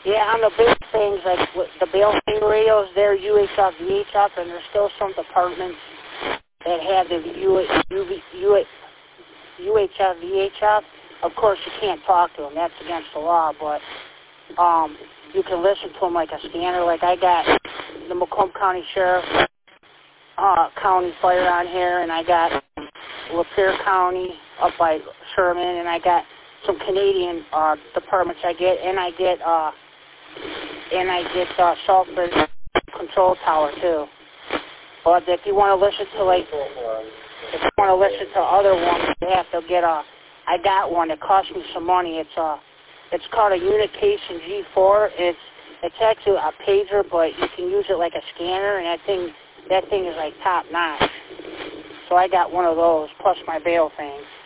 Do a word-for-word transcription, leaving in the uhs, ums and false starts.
Yeah, on the big things, like with the bail thing radios, they're U H F, V H F, and there's still some departments that have the U H F, V H F. Of course, you can't talk to them. That's against the law, but um, you can listen to them like a scanner. Like I got the Macomb County Sheriff, uh, County Fire on here, and I got Lapeer County up by Sherman, and I got some Canadian uh, departments I get, and I get uh, and I get uh, Salford Control Tower too. But if you want to listen to like, if you want to listen to other ones, you have to get a. I got one that cost me some money. It's a, it's called a Unication G four. It's it's actually a pager, but you can use it like a scanner, and that thing that thing is like top notch. So I got one of those plus my bail thing.